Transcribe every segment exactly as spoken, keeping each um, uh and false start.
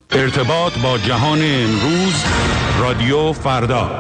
ارتباط با جهان امروز، رادیو فردا.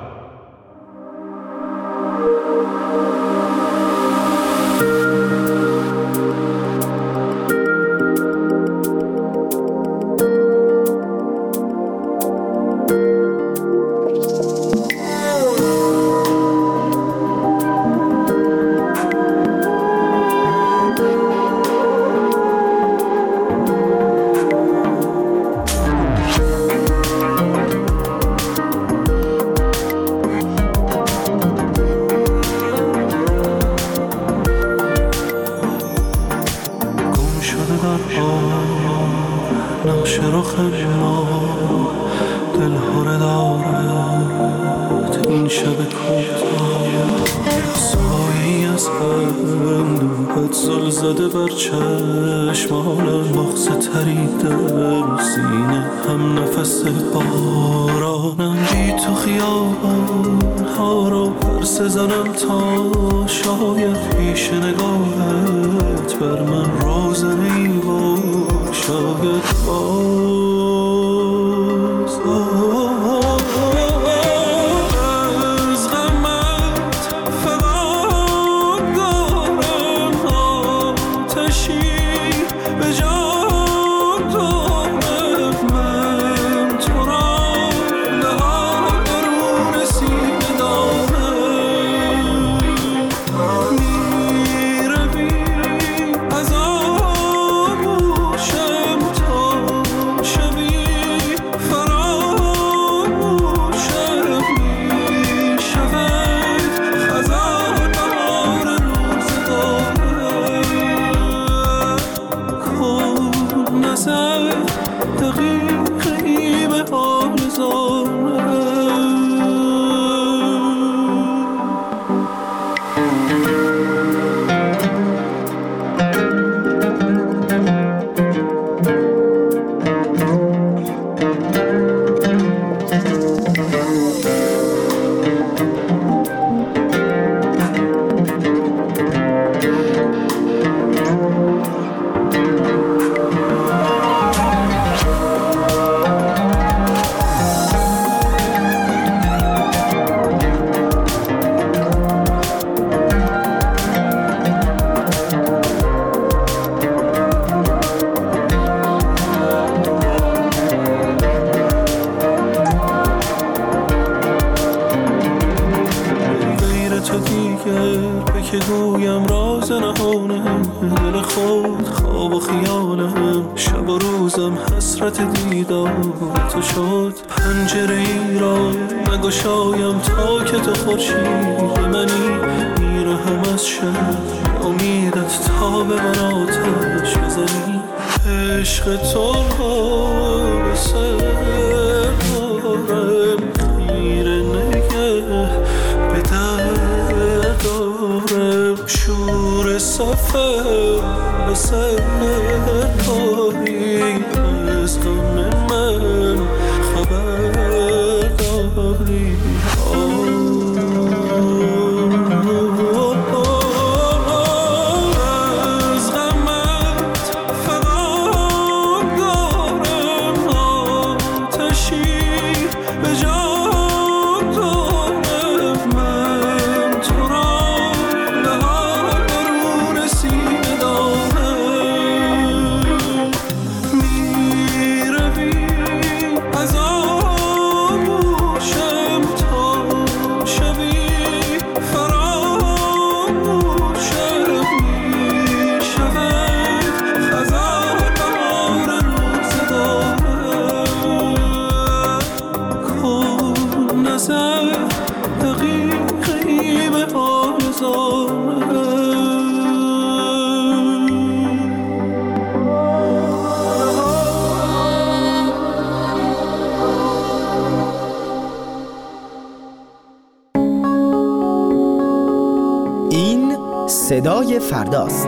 صدای فرداست.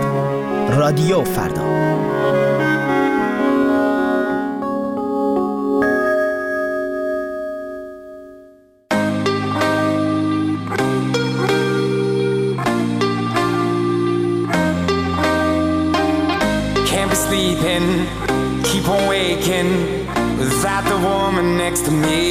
رادیو فردا. Can't be sleeping, keep on waking, without the woman next to me.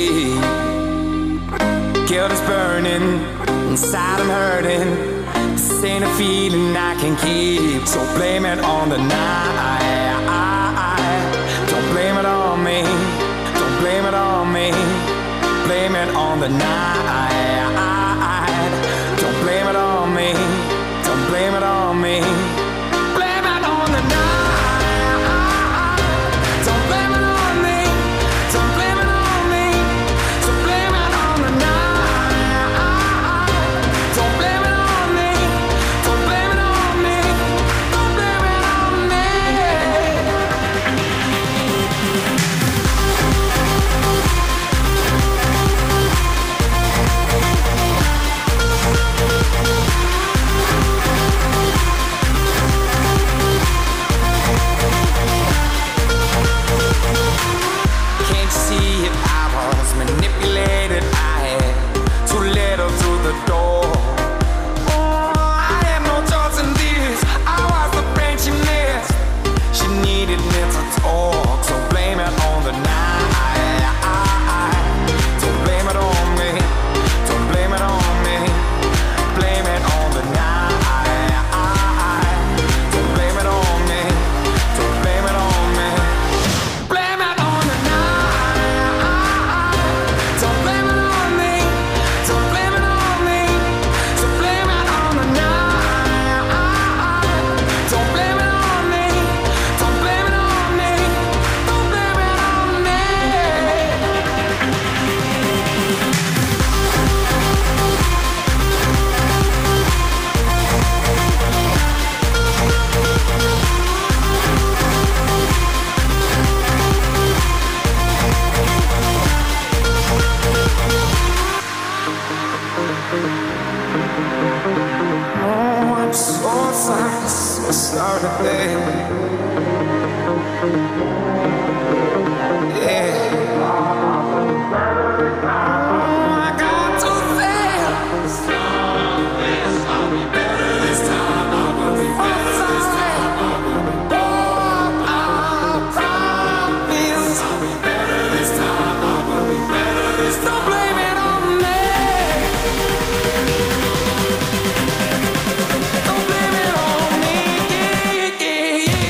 Guilt is burning, inside I'm hurting. This ain't a feeling I can keep, so blame it on the night. Don't blame it on me, don't blame it on me. Blame it on the night. Don't blame it on me, don't blame it on me. Blame it on the night. Don't blame it on me, don't blame it on me. So blame it on the night. Don't blame it on me, don't blame it on me. Don't blame it on me. Can't you see it? I was manipulated. I had too little through the door. Oh, I had no choice in this. I was the brain she missed. She needed me to talk, so blame it on the night. Don't blame it on me, don't blame it on me. Blame it on the night. Don't blame it on me, don't blame it on me. Blame it on the night. Don't blame it on me, don't blame it on me. So blame it on the night. Don't blame it on me, don't blame it on me. Don't blame it on me. Oh, I'm so sorry, so sorry, baby. Yeah. Oh, I got to fast. I'll be better this time. I will be better this time. Oh, I promise. I'll be better this time. I will be better this time. Don't blame it on me. Don't blame it on me. Yeah, yeah, yeah.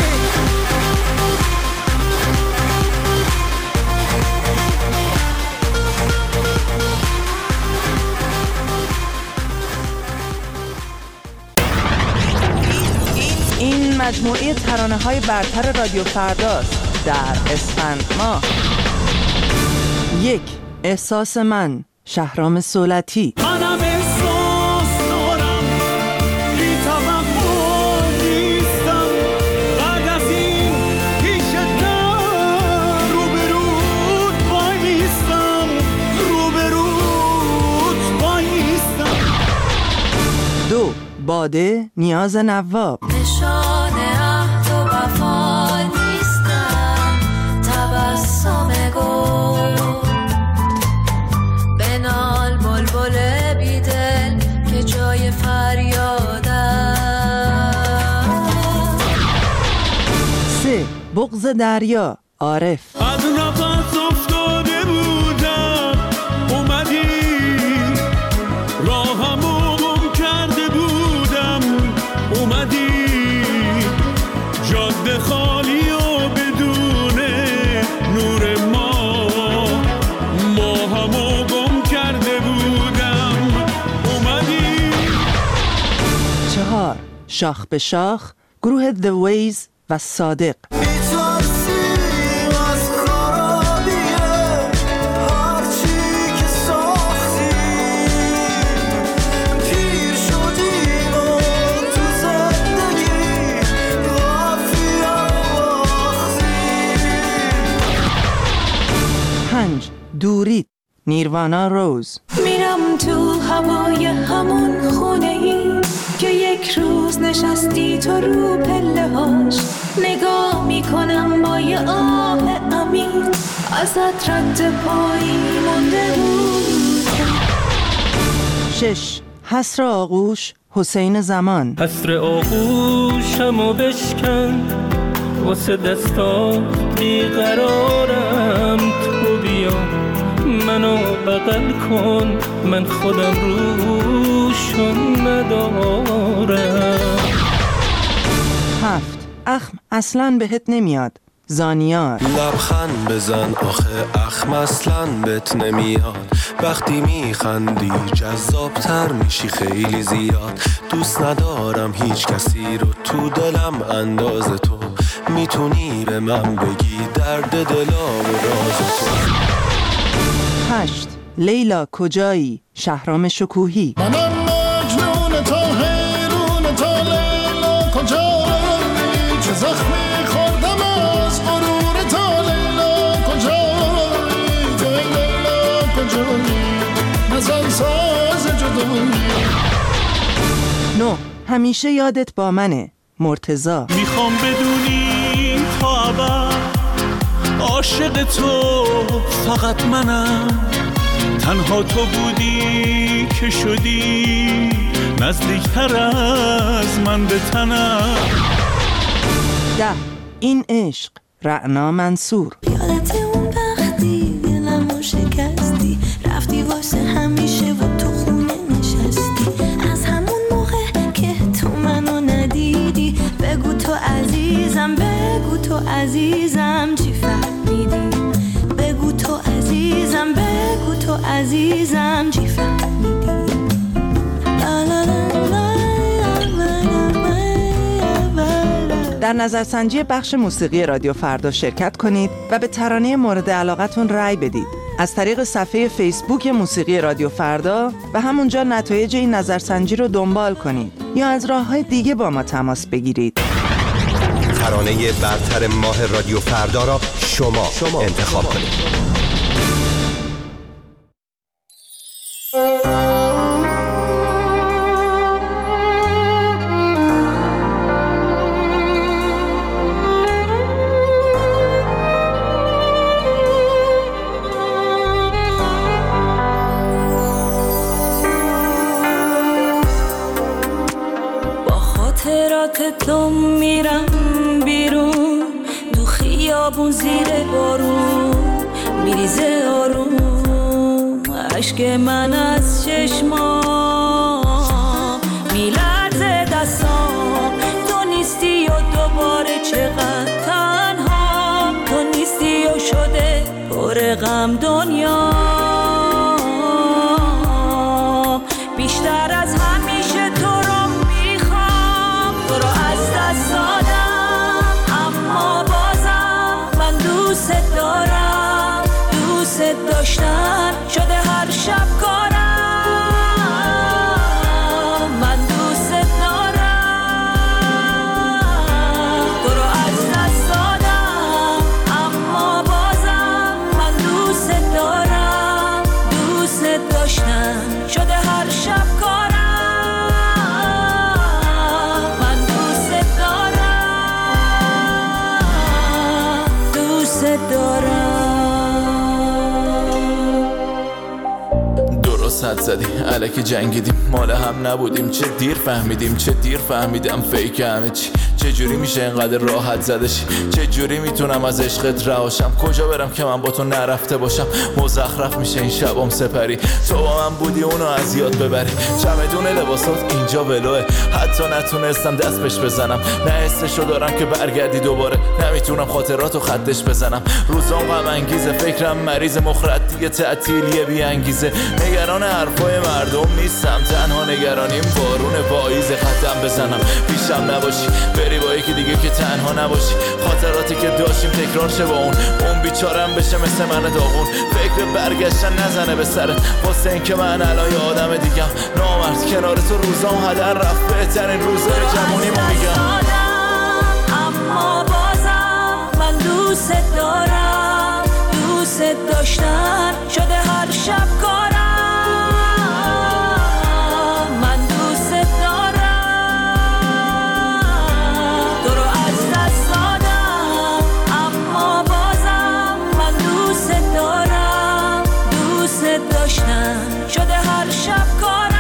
این مجموعه ترانه‌های برتر رادیو فرداست در اسفند ماه. یک، احساس من، شهرام صولتی. منم احساس دارم بی توقع نیستم بعد از این پیشت نه روبروت بایستم روبروت بایستم. دو، باده، نیاز نواب. نشانه عهد و وفا نیستم تبسم گل بنال بلبل بیدل که جای فریادم. سه، بغض دریا، عارف. از نفس افتاده بودم اومدی راهمو گم کرده بودم اومدی جاده خالی و بدون نور ما ماهمو گم کرده بودم اومدی. چهار، شاخ به شاخ، گروه The Ways و صادق. پنج، دورید، نیروانا روز. میرم تو هوای همون خونه ای که یک روز نشستی تو رو پله هاش نگاه میکنم با یه آه عمیق ازت رد پایی مونده بود. شش، حسر آغوش، حسین زمان. حسر آغوشمو بشکن واسه دستا بیقرارم بغل کن من خودم روشون ندارم. هفت. اخم اصلاً بهت نمیاد. زانیار. لبخند بزن آخه اخم اصلاً بهت نمیاد. وقتی میخندی جذابتر میشی خیلی زیاد. دوست ندارم هیچ کسی رو تو دلم انداز تو. میتونی به من بگی درد دلا و راز تو. هشت. لیلا کجایی؟ شهرام شکوهی. منم مجنون تا حیرون تا لیلا کجایی؟ چه زخمی خوردم از غرور تا لیلا کجایی؟ تو لیلا کجایی؟ نزن ساز جدایی. نه. همیشه یادت با منه. مرتضی. میخوام بدونی تا ابد عاشق تو فقط منم. تنها تو بودی که شدی نزدیکتر از من به تنم. ده. این عشق. رعنا منصور. یادت اون وقتی دلمو شکستی رفتی واسه همیشه و تو خونه نشستی. از همون موقع که تو منو ندیدی بگو تو عزیزم بگو تو عزیزم چی فهمیدی. بگو تو عزیزم بگو تو عزیزم چی فهمیدی. در نظرسنجی بخش موسیقی رادیو فردا شرکت کنید و به ترانه مورد علاقتون رأی بدید. از طریق صفحه فیسبوک موسیقی رادیو فردا و همونجا نتایج این نظرسنجی رو دنبال کنید یا از راه‌های دیگه با ما تماس بگیرید. ترانه برتر ماه رادیو فردا را شما, شما انتخاب کنید. تو میرم بیرون تو خیابون زیر بارون میریزه آروم عشق من از چشمام میلرزه دستام. تو نیستی و دوباره چقدر تنها. تو نیستی و شده پر غم دنیا. بیشتر از همیشه تو رو میخوام. تو رو از دست دادم اما بازم من دوست دارم. دوست داشتن شده هر شب کارم. من دوست دارم. تو رو از دست دادم اما بازم من دوست دارم. دوست داشتن شده هر شب کارم. من دوست دارم. دوست دارم. درست حد زدی الکی جنگیدیم مال هم نبودیم. چه دیر فهمیدیم چه دیر فهمیدم فیک همه چی. چه جوری میشه اینقدر راحت زدشی. چه جوری میتونم از عشقت رهاشم. کجا برم که من با تو نرفته باشم. مزخرف میشه این شبام سپری. تو با من بودی اونو از یاد ببری. چمدون لباسات اینجا ولوه. حتی نتونستم دست بهش بزنم. نه حسشو دارم که برگردی دوباره. نمیتونم خاطراتو خطش بزنم. روزام غم انگیزه فکرم مریض مخرد دیگه تعطیلیه بی انگیزه. نگران حرفای مردم نیستم. تنها نگرانیم بارون پاییز خطم بزنم. پیشم نباشی بری با یکی دیگه که تنها نباشی. خاطراتی که داشتیم تکرار شه با اون. اون بیچارم بشه مثل من داغون. فکر برگشتن نزنه به سرت واسه این که من الان یه آدم دیگم. نامرد کنار تو روزام هدر رفت. بهترین روزای جوونیمو میگم. اما بازم من دوست دارم. دوست داشتن شده هر شب کارم. من دوست دارم. تو رو از دست دادم اما بازم من دوست دارم. دوست داشتن شده هر شب کارم.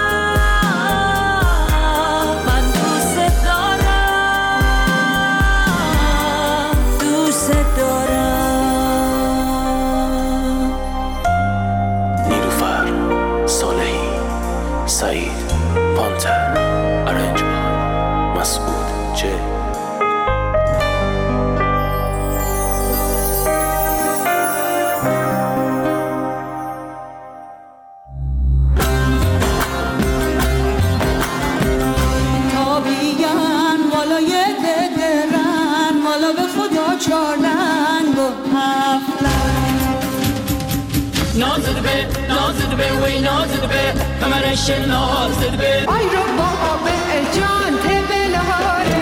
من دوست دارم. دوست دارم. فیلتر ارنج بای مسعود جی. نازد به نازد به وی نازد به کمرش نازد به آی رو بابا به جان تبلهاره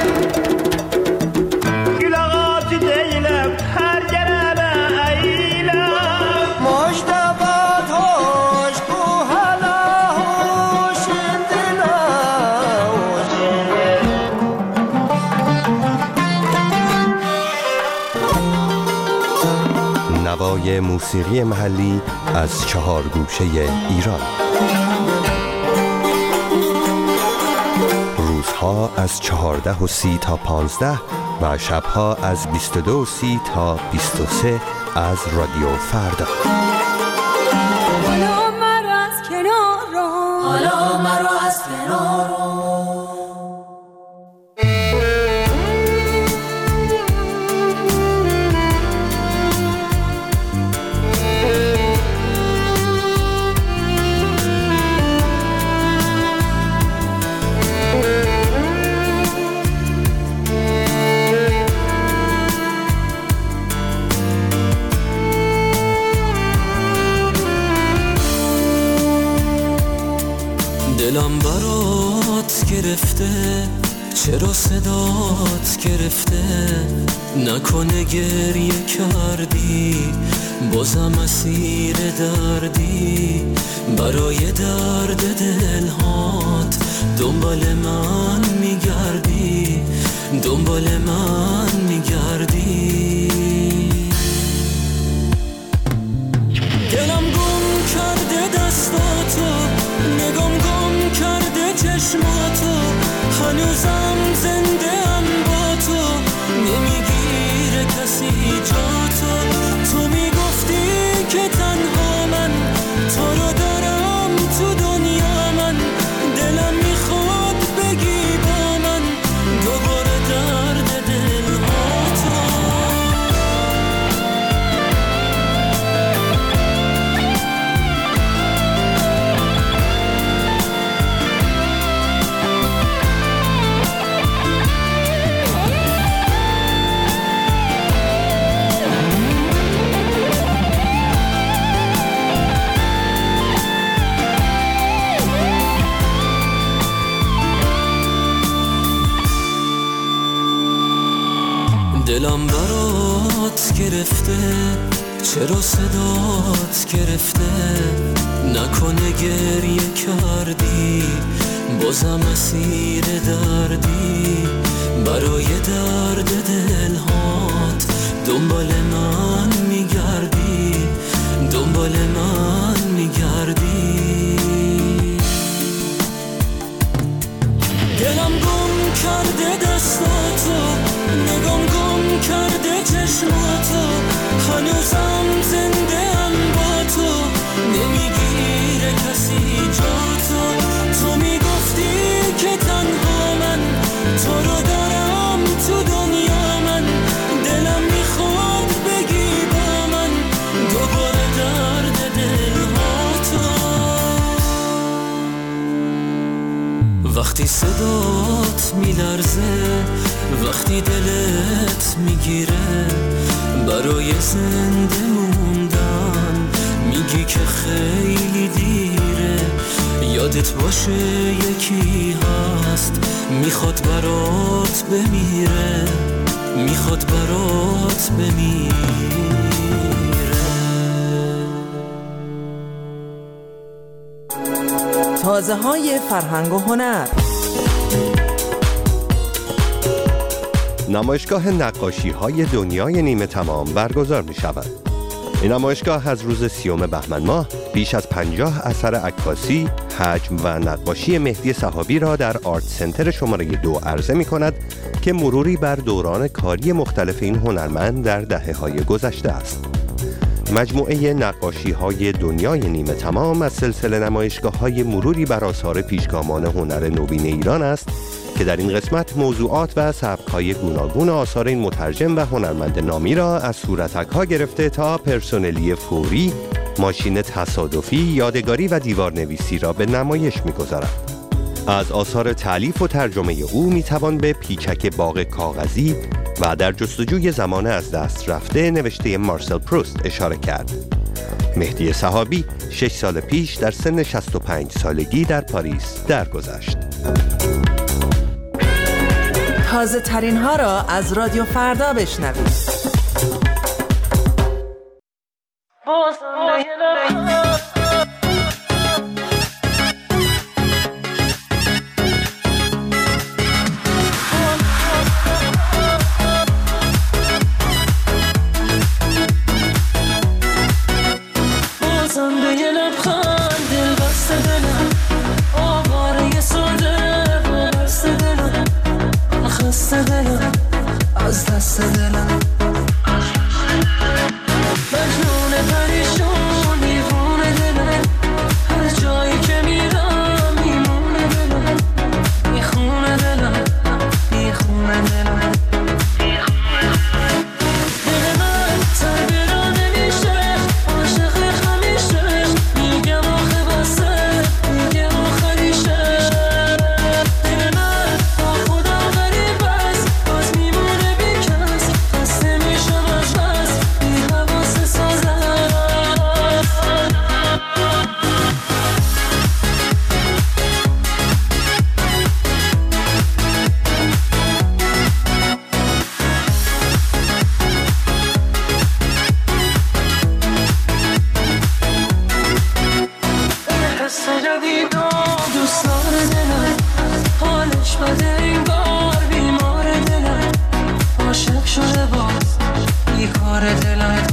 گلاغات دیلم هر گرانه ایلم مجتبات هوش بو هلا هوش نوای موسیقی محلی از چهار گوشه ایران. روزها از چهارده و سی تا پانزده و شبها از بیست و دو و سی تا بیست و سه از رادیو فردا. حالا مرا از کنار رو حالا مرا از کنار رو دلم برات گرفته، چرا صدات گرفته؟ نکنه گریه کردی، بازم اسیر دردی، برای درد دلهات دنبال من میگردی، دنبال من میگردی. دلم گم کرده دستاتو، نگام گم کرده چشماتو، هنوزم زنده ام با تو، نمیگیره کسی جاتو. تو میگفتی که تنها من تو رو دارم تو دنیا، من دلم میخواد بگی با من دوباره درد دلهاتو. دلم برات گرفته، چرا صدات گرفته؟ نکنه گریه کردی، بازم اسیر دردی، برای درد دلهات دنبال من میگردی، دنبال من میگردی. دلم گم کرده دستاتو، نگام گم کرده چشماتو، هنوزم زنده ام با تو، نمیگیره کسی جاتو. تو میگفتی که تنها من تو رو دارم تو دنیا، من دلم میخواد بگی با من دوباره درد دلهاتو. وقتی صدات میلرزه، وقتی دلت میگیره، برای زنده موندن میگی که خیلی دیره. یادت باشه یکی هست میخواد برات بمیره، میخواد برات بمیره. تازه های فرهنگ و هنر. نمایشگاه نقاشی های دنیای نیمه تمام برگزار می شود. این نمایشگاه از روز سیوم بهمن ماه بیش از پنجاه اثر عکاسی، حجم و نقاشی مهدی صحابی را در آرت سنتر شماره دو عرضه می کند که مروری بر دوران کاری مختلف این هنرمند در دهه‌های گذشته است. مجموعه نقاشی‌های دنیای نیمه تمام از سلسله نمایشگاه‌های مروری بر آثار پیشگامان هنر نوین ایران است که در این قسمت موضوعات و سبک‌های گوناگون آثار این مترجم و هنرمند نامی را از صورتک‌ها گرفته تا پرسنلی فوری، ماشین تصادفی، یادگاری و دیوارنویسی را به نمایش می‌گذارد. از آثار تألیف و ترجمه او می‌توان به پیچک باغ کاغذی و در جستجوی زمان از دست رفته نوشته مارسل پروست اشاره کرد. مهدی صحابی شش سال پیش در سن شصت و پنج سالگی در پاریس درگذشت. تازه ترین ها را از رادیو فردا بشنوید. از دست دلم مجنون پریشون دیوونه دلم، هر جایی که میرم میمونه دلم، میخونه دلم میخونه دلم دل من سر برا نمیشه، عاشق همیشه، میگم آخه بسه، میگم آخه ریشه، دل من با خدا غریب است، باز میمونه بیکس، خسته میشم از بس، بی حواس سازم حس جدیدم، دوست داره دلم، حالش بده انگار بیمار دلم، عاشق شده باز بیکار دلم،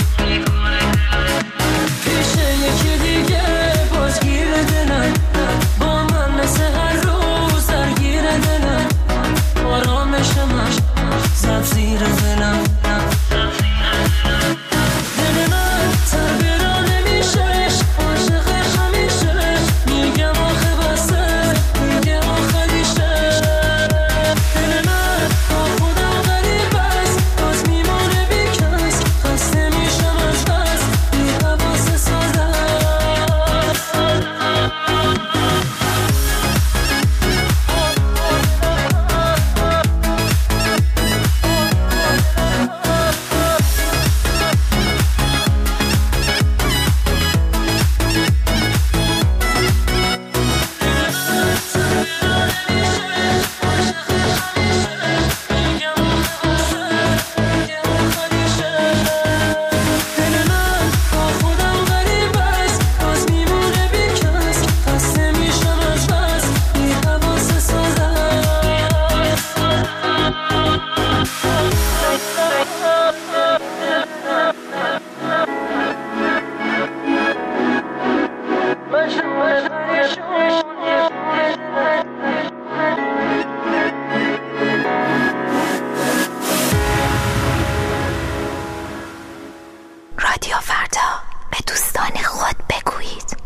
پیش یکی دیگه باز گیر دلم، با من مثل هر روز درگیر دلم، آرامشمش زد زیر دلم، دل من سر برا نمیشه، عاشق همیشه، میگم آخه بسه، میگم آخه ریشه، دل من با خودم غریب است، باز میمونه بیکس، خسته میشم از بس، بی حواس سازم رادیو فردا، به دوستان خود بگویید.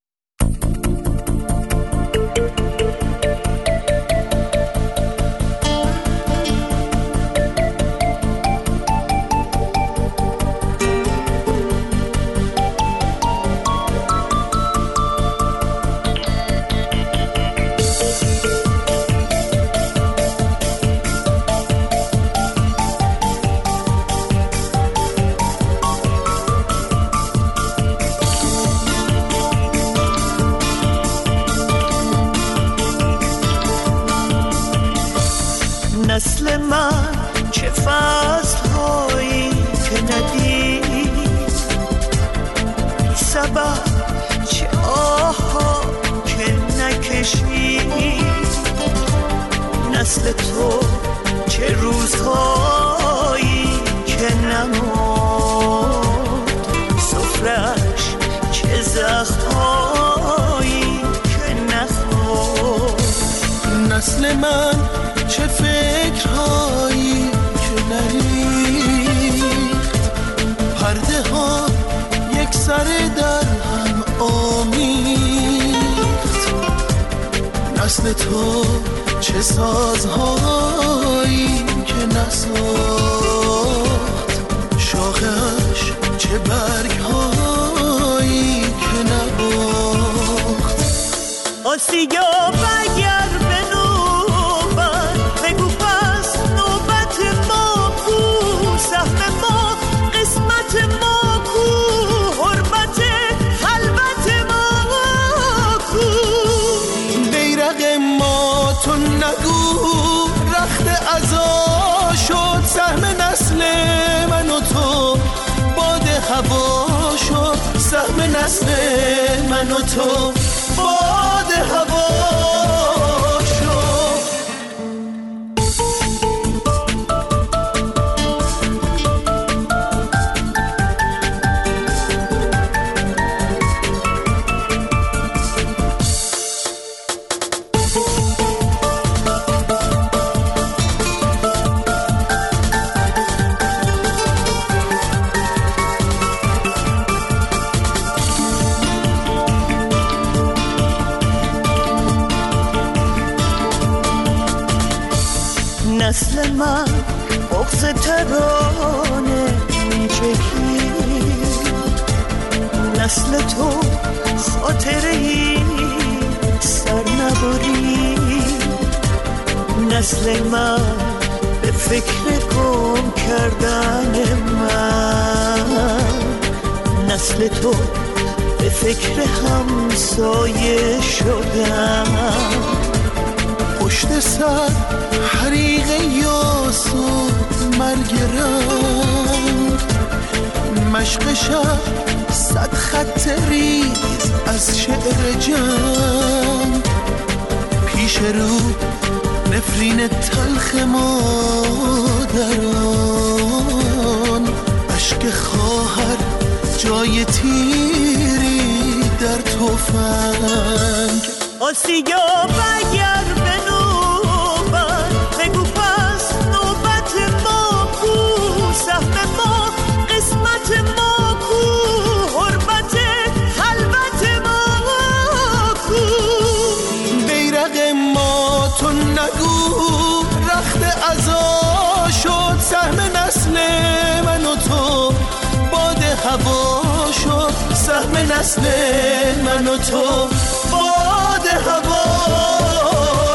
نسل من چه فصل هایی که ندید، بی سبب چه آه ها که نکشید، نسل تو چه روزهایی که نمود، سفرش چه زخم هایی که نخورد، نسل من چه فکرهایی که نریخت، پرده ها سر در هم آمیخت. نسل تو چه سازهایی که نساخت، شاخش چه برگهایی که نباخت. آسیا بگر به نوبت بگو پس نوبت ما کو، سهم ما قسمت ما کو، حرمت خلوت ما کو. بیرق ما تو نگو رخت عزا شد، سهم نسل من و تو باد هوا شد، سهم نسل من و تو باد هوا شد. نسل من بغض ترانه می چکید، نسل تو خاطره‌ای سر نبرید. نسل من به فکر گم کردن من، نسل تو به فکر همسایه شدن. پشت سر حریق یاس و مرگ رنگ، مشق شب صد خط ریز از شعر جنگ. پیش رو نفرین تلخ مادران، عشق خواهر جای تیری در تفنگ. آسیا بگر به نوبت بگو پس نوبت ما کو، سهم ما قسمت ما کو، حرمت خلوت ما کو. بیرق ما تو نگو رخت عزا شد، سهم نسل من و تو باد هوا شد، سهم نسل من و تو باد هوا